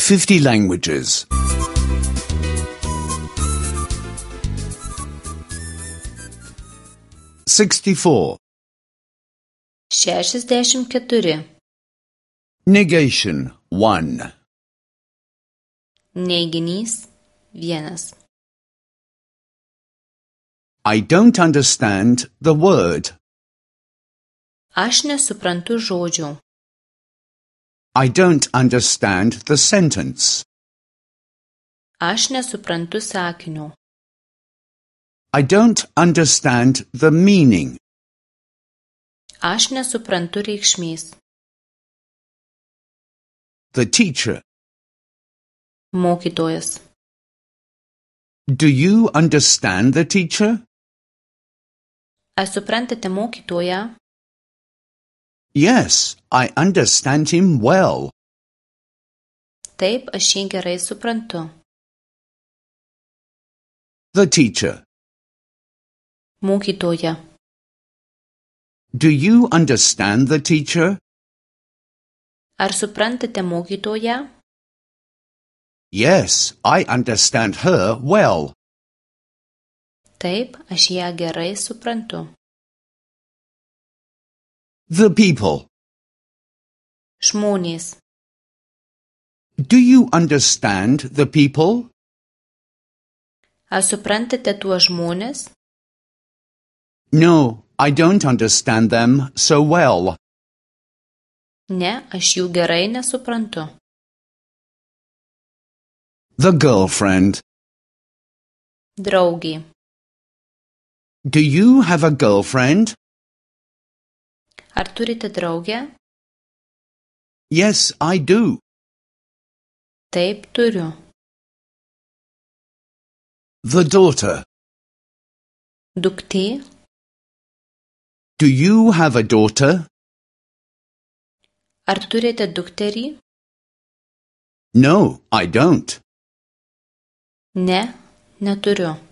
50 languages. 64. 64. Negation 1. Neiginys 1. I don't understand the word. Aš nesuprantu žodžio. I don't understand the sentence. Aš nesuprantu sakinio. I don't understand the meaning. Aš nesuprantu reikšmės. The teacher. Mokytojas. Do you understand the teacher? Ar suprantate mokytoją? Yes, I understand him well. Taip, aš jį gerai suprantu. The teacher. Mokytoja. Do you understand the teacher? Ar suprantate mokytoją? Yes, I understand her well. Taip, aš ją gerai suprantu. The people. Žmonės. Do you understand the people? Ar suprantate tuos žmones? No, I don't understand them so well. Ne, aš jų gerai nesuprantu. The girlfriend. Draugė. Do you have a girlfriend? Ar turite draugę? Yes, I do. Taip, turiu. The daughter. Duktė. Do you have a daughter? Ar turite dukterį? No, I don't. Ne, neturiu.